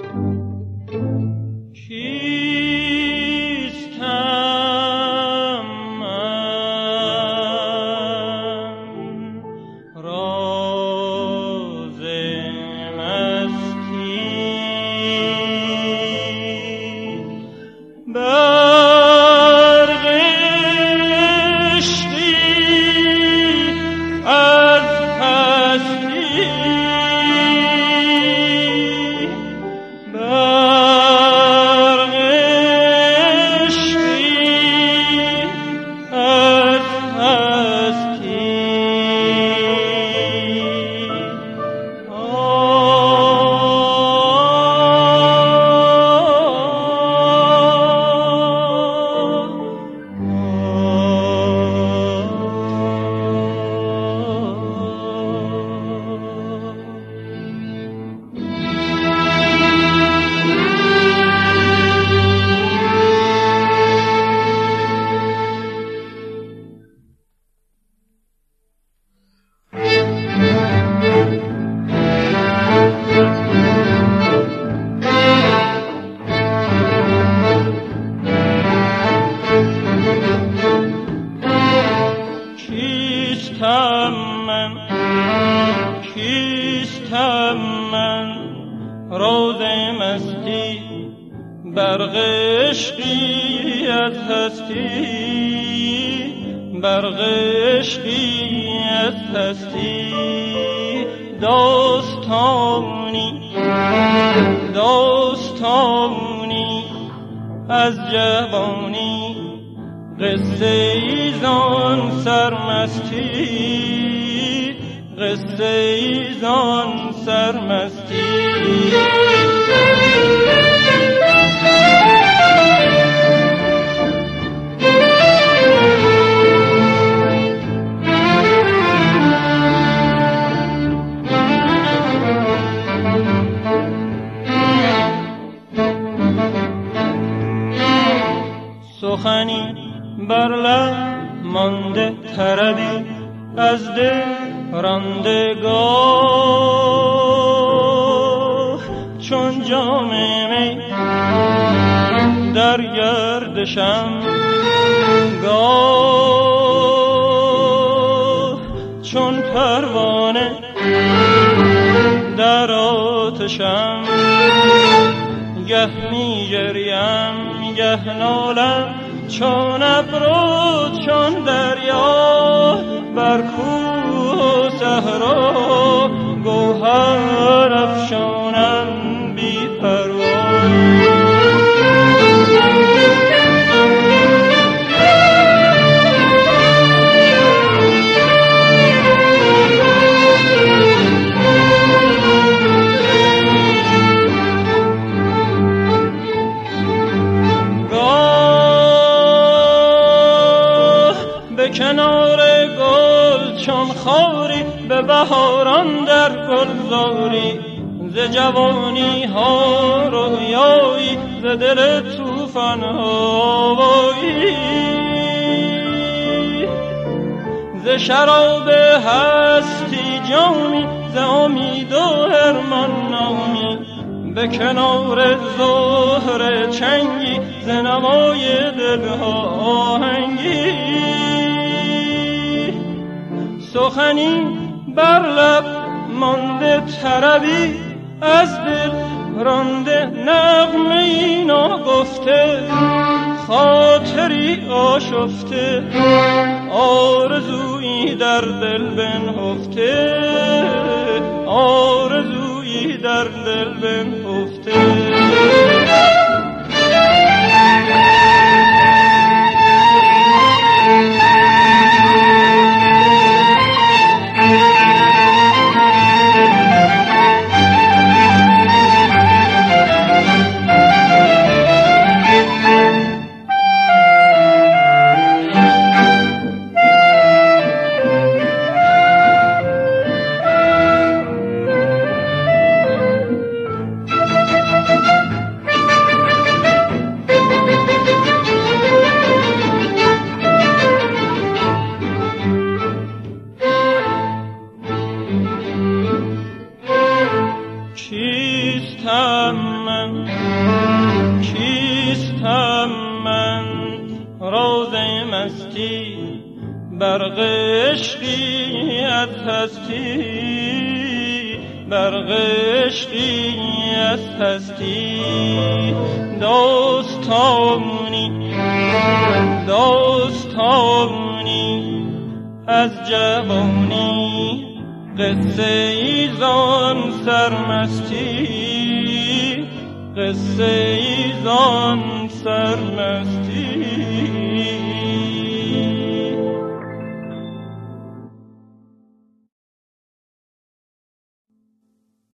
کیستم من روز مستی برق عشقی از هستی برق عشقی از هستی داستانی از جوانی قصه ایزان سرمستی قصه ایزان سرمستی سخنی بر لب مانده طربی از دل راندگاه چون جام می در گردشم گاه چون پروانه در آتشم گه می گریم گه نالم چون ابرو چون دریا بر کوه و صحرا گوهر افشانم بی پروا کنار گل چون خاری به بهاران در گلزاری ز جوانی ها رویایی ز دل طوفان هوایی ز شراب هستی جامی ز امید و ارمان نامی به کنار زهر چنگی ز نوای دلها آهنگی سخنی بر لب مانده طربی از دل رانده نغمه‌ای ناگفته خاطری آشفته آرزویی در دل بنهفته آرزویی در دل بنهفته من کیستم من راز مستی برق عشقیت هستی برق عشقیت هستی داستانی داستانی از جوانی قصه ای زان سرمستی قصه ای زان سرمستی